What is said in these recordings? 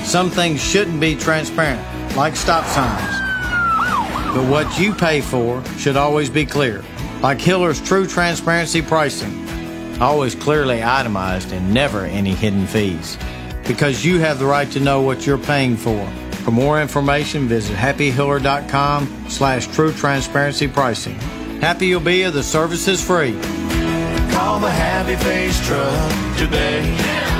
Some things shouldn't be transparent, like stop signs. But what you pay for should always be clear, like Hiller's True Transparency Pricing. Always clearly itemized and never any hidden fees. Because you have the right to know what you're paying for. For more information, visit happyhiller.com/true transparency pricing. Happy you'll be if the service is free. Call the Happy Face Truck today.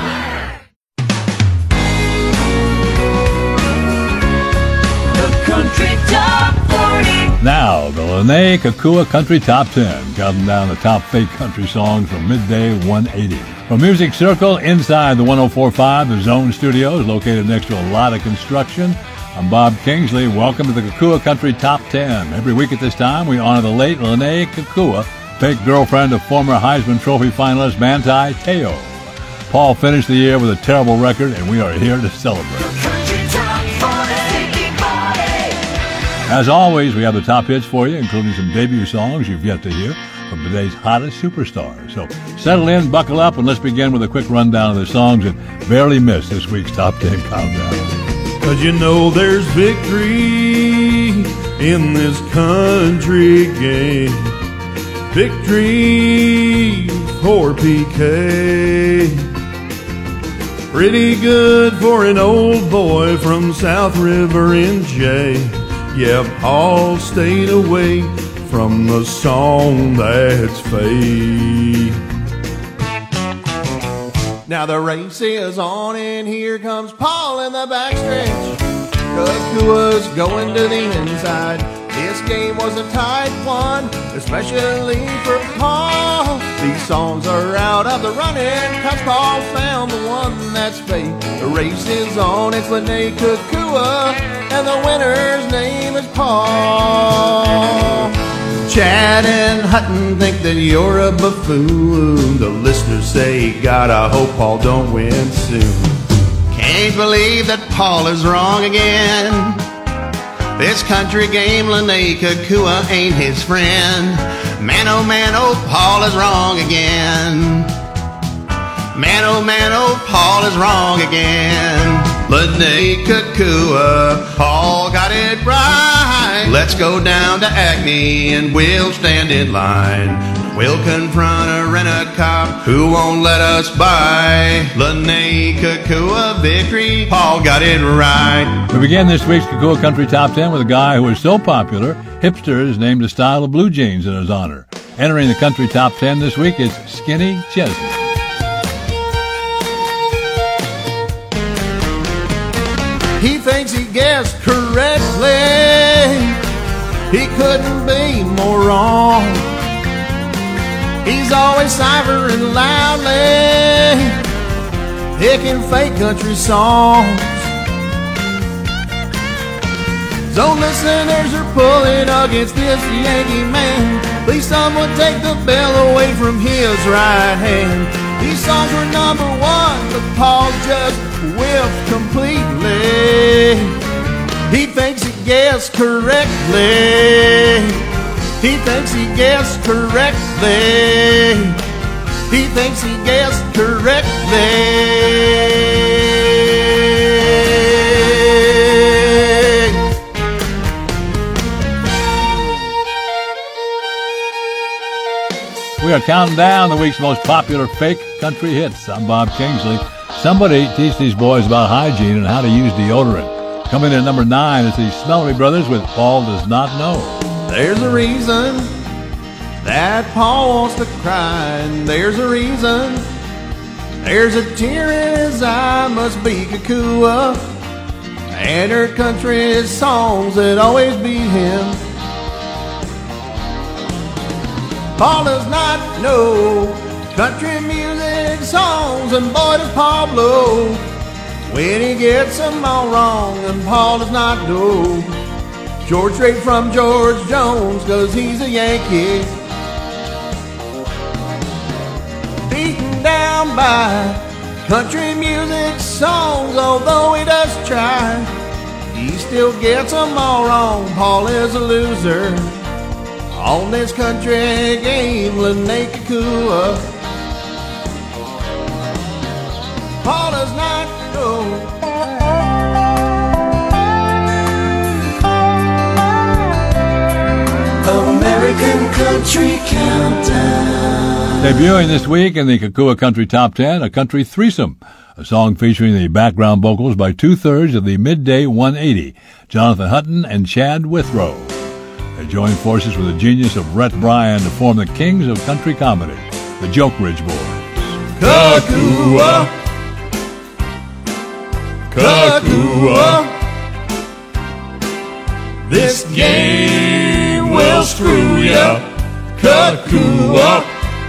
Country Top 40. Now, the Lene Kakua Country Top 10, counting down the top fake country songs from midday 180. From Music Circle inside the 104.5, the Zone Studios, located next to a lot of construction, I'm Bob Kingsley. Welcome to the Kakua Country Top 10. Every week at this time, we honor the late Lene Kakua, fake girlfriend of former Heisman Trophy finalist Manti Te'o. Paul finished the year with a terrible record, and we are here to celebrate. As always, we have the top hits for you, including some debut songs you've yet to hear from today's hottest superstars. So settle in, buckle up, and let's begin with a quick rundown of the songs that barely missed this week's Top 10 countdown. 'Cause you know there's victory in this country game. Victory for PK. Pretty good for an old boy from South River NJ. Yeah, Paul stayed away from the song that's fake. Now the race is on and here comes Paul in the backstretch. Kakua's going to the inside. This game was a tight one, especially for Paul. These songs are out of the running, cause Paul found the one that's fake. The race is on, it's Lene Kakua, and the winner's name is Paul. Chad and Hutton think that you're a buffoon. The listeners say, God, I hope Paul don't win soon. Can't believe that Paul is wrong again. This country game, Lene Kakua ain't his friend. Man, oh, Paul is wrong again. Man, oh, Paul is wrong again. Lene Kakua, Paul got it right. Let's go down to Acme and we'll stand in line. We'll confront a rent-a-cop who won't let us buy. Lene Kakua victory, Paul got it right. We begin this week's Kakua Country Top 10 with a guy who is so popular, hipsters named a style of blue jeans in his honor. Entering the Country Top 10 this week is Skinny Chesney. He thinks he guessed correctly. He couldn't be more wrong. He's always ciphering loudly, picking fake country songs. Zone listeners are pulling against this Yankee man. Please someone take the bell away from his right hand. These songs were number one, but Paul just whiffed completely. He thinks he guessed correctly. He thinks he guessed correctly. He thinks he guessed correctly. We are counting down the week's most popular fake country hits. I'm Bob Kingsley. Somebody teach these boys about hygiene and how to use deodorant. Coming in at number 9 is the Smellery Brothers with Paul Does Not Know. There's a reason that Paul wants to cry, and there's a reason. There's a tear in his eye, must be Kakua, and her country songs that always beat him. Paul does not know country music songs, and boy does Paul blow when he gets them all wrong. And Paul does not know George Strait from George Jones, 'cause he's a Yankee. Beaten down by country music songs, although he does try, he still gets them all wrong. Paul is a loser on this country game, Lene Kakua. Paul does not know Country Countdown. Debuting this week in the Kakua Country Top 10, a country threesome, a song featuring the background vocals by two-thirds of the Midday 180, Jonathan Hutton and Chad Withrow. They joined forces with the genius of Rhett Bryan to form the kings of country comedy, the Joke Ridge Boys. Kakua, Kakua, this game will screw ya. Kakua.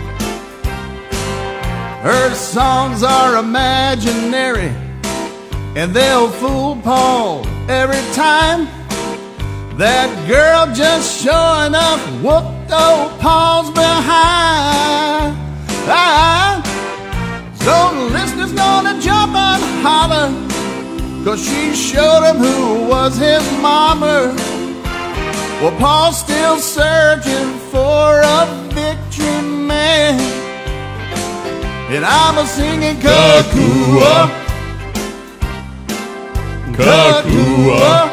Her songs are imaginary, and they'll fool Paul every time. That girl just sure enough whooped old Paul's behind. So the listener's gonna jump and holler, 'cause she showed him who was his mama. Well, Paul's still searching for a victory man, and I'm a singing Kakua, Kakua.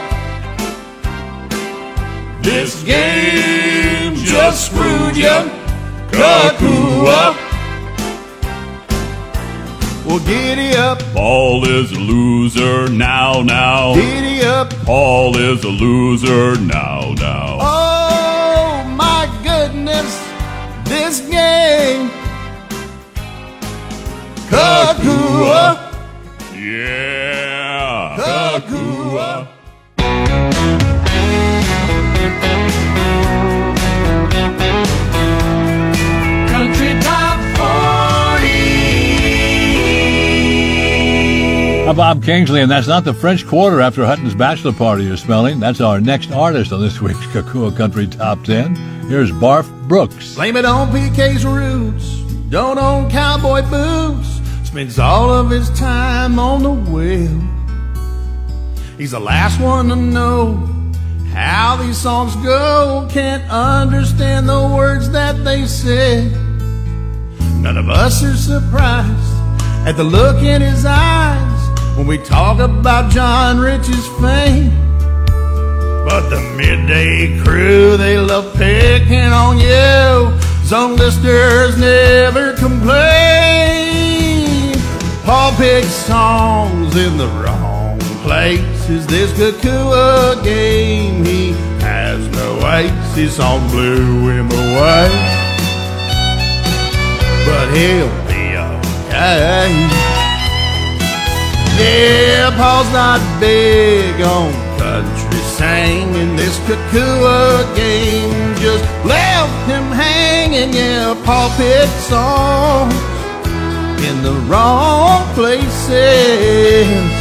This game just screwed ya, Kakua. Well, giddy up, Paul is a loser now. giddy up. Paul is a loser now. Oh my goodness, this game. Kakua, Yeah. Kakua. Country Top 40. Bob Kingsley, and that's not the French Quarter after Hutton's bachelor party you're smelling. That's our next artist on this week's Kakua Country Top 10. Here's Barf Brooks. Blame it on PK's roots. Don't own cowboy boots. Spends all of his time on the wheel. He's the last one to know how these songs go. Can't understand the words that they say. None of us are surprised at the look in his eyes when we talk about John Rich's fame. But the midday crew, they love picking on you. Some listeners never complain. Paul picks songs in the wrong places. This Kakua game, he has no ace. His song blew him away, but he'll be okay. Yeah, Paul's not big on country singing. This Kakua game just left him hanging. Yeah, Paul picked songs in the wrong places.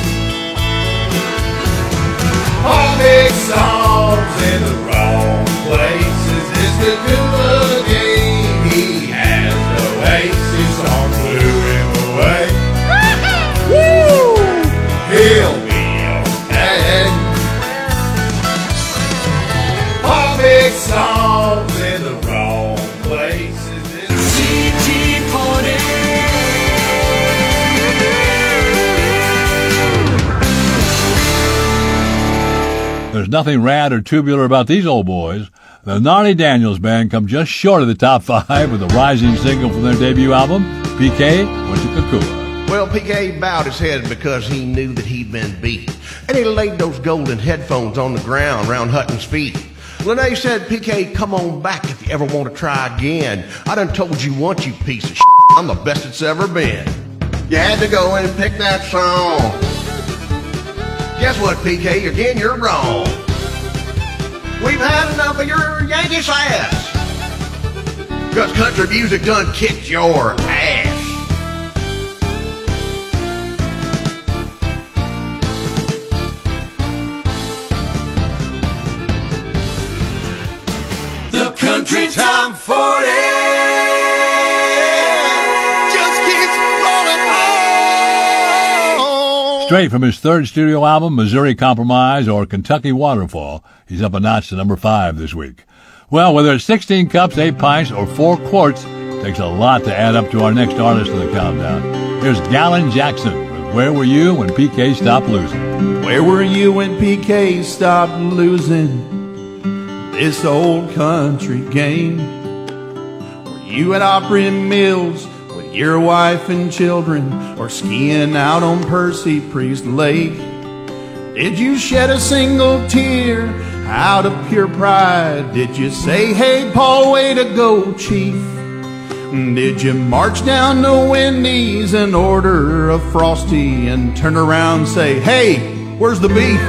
Paul picked songs in the wrong places. This Kakua game, he has no ace. His song blew him away. Woo! He'll be okay. Paul picked songs in the wrong places. CT40. There's nothing rad or tubular about these old boys. The Gnarly Daniels Band come just short of the top 5 with a rising single from their debut album, PK Went to Kakua. Well, PK bowed his head because he knew that he'd been beat. And he laid those golden headphones on the ground round Hutton's feet. Lene said, PK, come on back if you ever want to try again. I done told you once, you piece of shit, I'm the best it's ever been. You had to go and pick that song. Guess what, PK? Again, you're wrong. We've had enough of your Yankee sass. 'Cause country music done kicked your ass. The Country Top 40. Just keeps rolling on. Straight from his third studio album, Missouri Compromise or Kentucky Waterfall, he's up a notch to number 5 this week. Well, whether it's 16 cups, 8 pints, or 4 quarts, it takes a lot to add up to our next artist in the countdown. Here's Gallon Jackson with Where Were You When PK Stopped Losing? Where were you when PK stopped losing this old country game? You at Opry Mills with your wife and children, or skiing out on Percy Priest Lake? Did you shed a single tear out of pure pride? Did you say, hey, Paul, way to go, Chief? Did you march down to Wendy's and order a Frosty and turn around and say, hey, where's the beef?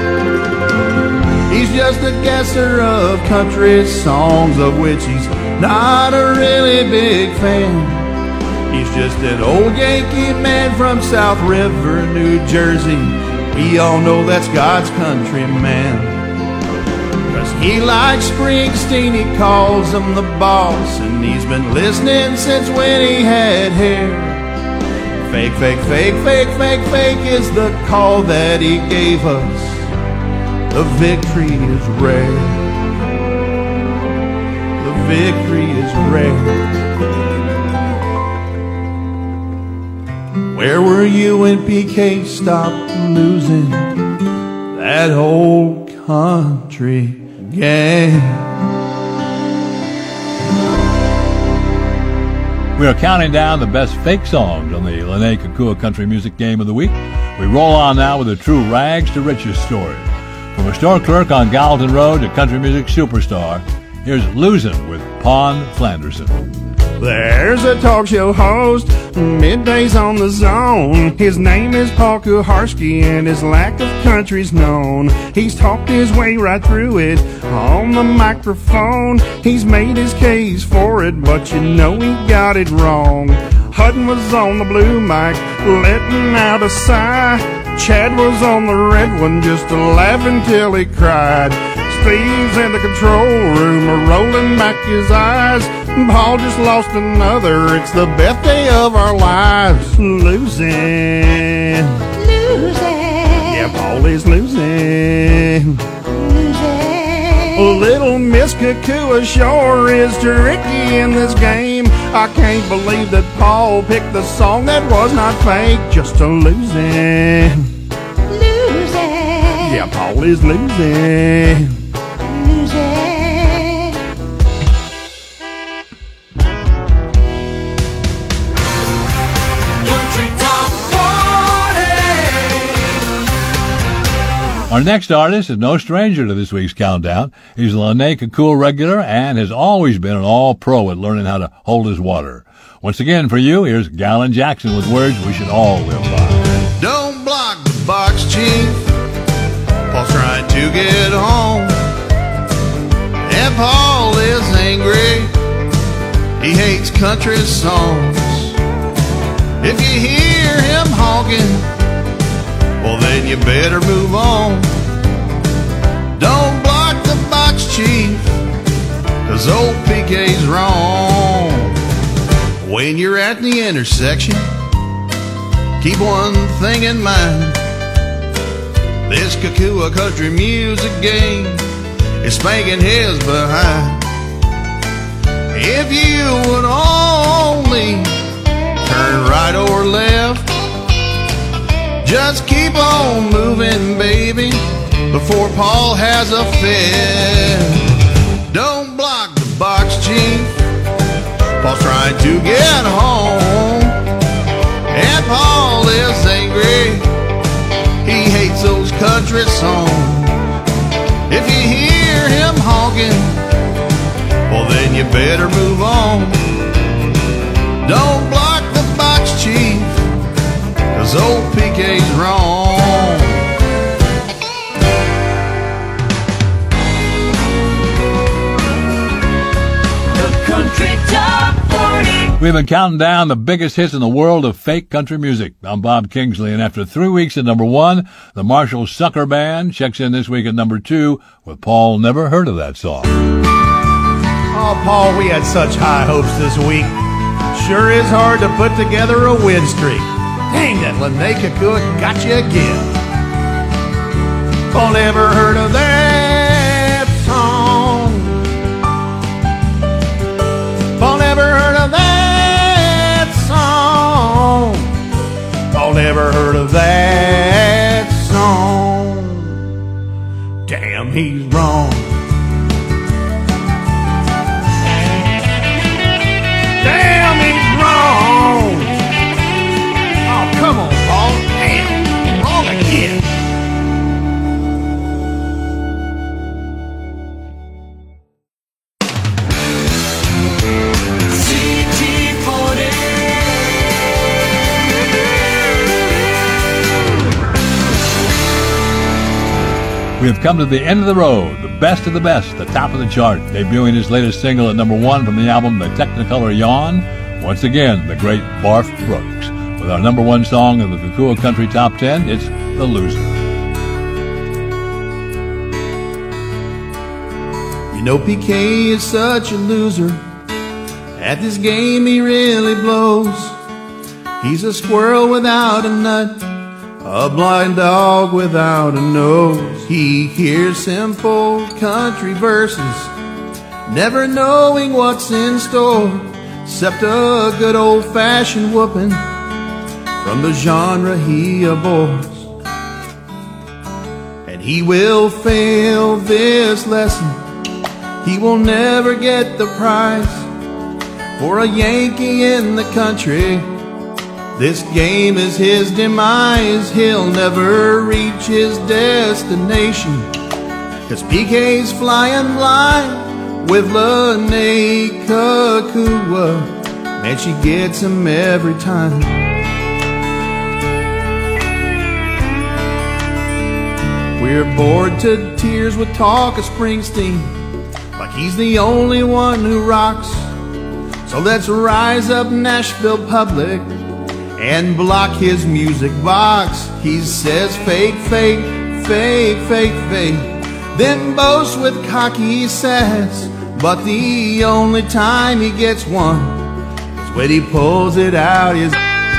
He's just a guesser of country songs, of which he's not a really big fan. He's just an old Yankee man from South River, New Jersey. We all know that's God's country man. 'Cause he likes Springsteen, he calls him the boss, and he's been listening since when he had hair. Fake, fake, fake, fake, fake, fake is the call that he gave us. The victory is rare. The victory is rare. Where were you when PK stopped losing that whole country game? We are counting down the best fake songs on the Lene Kekua Country Music Game of the Week. We roll on now with a true rags to riches story. From a store clerk on Gallatin Road to country music superstar, here's Losing with Pon Flanderson. There's a talk show host, middays on the zone. His name is Paul Kuharsky, and his lack of country's known. He's talked his way right through it on the microphone. He's made his case for it, but you know he got it wrong. Hutton was on the blue mic, letting out a sigh. Chad was on the red one, just laughing till he cried. Steve's in the control room, rolling back his eyes. Paul just lost another, it's the best day of our lives. Losing. Yeah, Paul is losing. Little Miss Kekua sure is tricky in this game. I can't believe that Paul picked the song that was not fake, just a losing. Yeah, Paul is losing. Our next artist is no stranger to this week's countdown. He's a Lene Kekua regular and has always been an all-pro at learning how to hold his water. Once again, for you, here's Gallon Jackson with words we should all live by. Don't block the box, Chief. Paul's trying to get home, and Paul is angry. He hates country songs. If you hear him honking, well, then you better move on. Don't block the box, Chief, 'cause old PK's wrong. When you're at the intersection, keep one thing in mind. This Kekua country music game is spanking his behind. If you would only turn right or left, just keep on moving, baby, before Paul has a fit. Don't block the box, Chief. Paul's trying to get home, and Paul is angry. He hates those country songs. If you hear him honking, well, then you better move on. Don't block the box, Chief, 'cause old PK's wrong. The Country Top 40. We've been counting down the biggest hits in the world of fake country music. I'm Bob Kingsley, and after 3 weeks at number 1, the Marshall Sucker Band checks in this week at number 2 with Paul Never Heard of That Song. Oh, Paul, we had such high hopes this week. Sure is hard to put together a win streak. Dang, that Lene Kekua got you again. Paul never heard of that song. Paul never heard of that song. Paul never heard of that song. Damn, he's wrong. We have come to the end of the road, the best of the best, the top of the chart, debuting his latest single at #1 from the album The Technicolor Yawn. Once again, the great Barf Brooks. With our #1 song of the Kukua Country Top 10, it's The Loser. You know PK is such a loser. At this game he really blows. He's a squirrel without a nut, a blind dog without a nose. He hears simple country verses, never knowing what's in store, except a good old-fashioned whooping from the genre he abhors. And he will fail this lesson. He will never get the prize for a Yankee in the country. This game is his demise. He'll never reach his destination, 'cause PK's flying blind with Lene Kukua. Man, she gets him every time. We're bored to tears with talk of Springsteen, like he's the only one who rocks. So let's rise up, Nashville public, and block his music box. He says fake, fake, fake, fake, fake, then boasts with cocky sass. But the only time he gets one is when he pulls it out his.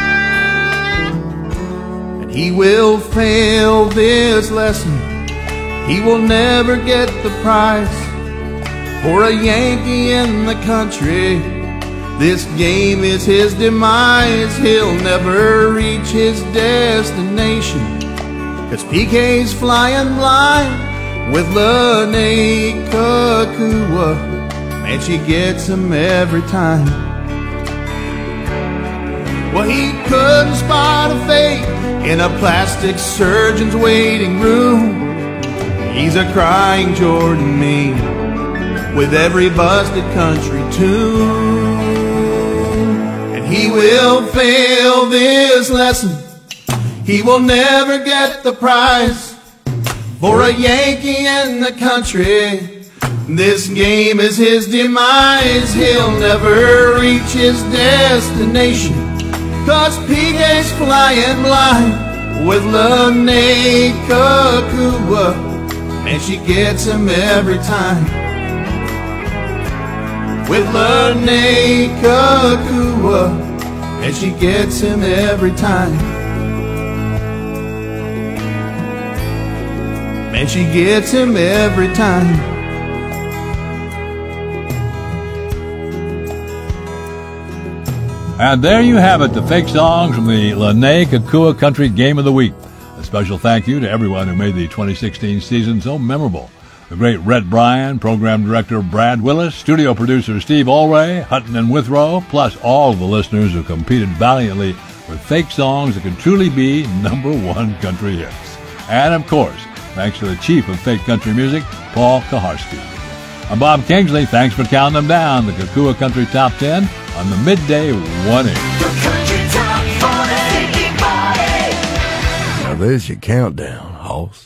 And he will fail this lesson. He will never get the prize for a Yankee in the country. This game is his demise. He'll never reach his destination, 'cause PK's flying blind with Lene Kukua. Man, she gets him every time. Well, he couldn't spot a fake in a plastic surgeon's waiting room. He's a crying Jordan me with every busted country tune. He will fail this lesson. He will never get the prize for a Yankee in the country. This game is his demise. He'll never reach his destination, 'cause PK's flying blind with Lene Kukua. And she gets him every time. With Lene Kukua, and she gets him every time. And she gets him every time. And there you have it, the fake songs from the Lene Kukua Country Game of the Week. A special thank you to everyone who made the 2016 season so memorable. The great Rhett Bryan, program director Brad Willis, studio producer Steve Ulray, Hutton and Withrow, plus all the listeners who competed valiantly with fake songs that could truly be #1 country hits. And of course, thanks to the chief of fake country music, Paul Kaharski. I'm Bob Kingsley. Thanks for counting them down. The Kukua Country Top 10 on the Midday 180. The Country Top 40. Now there's your countdown, hoss.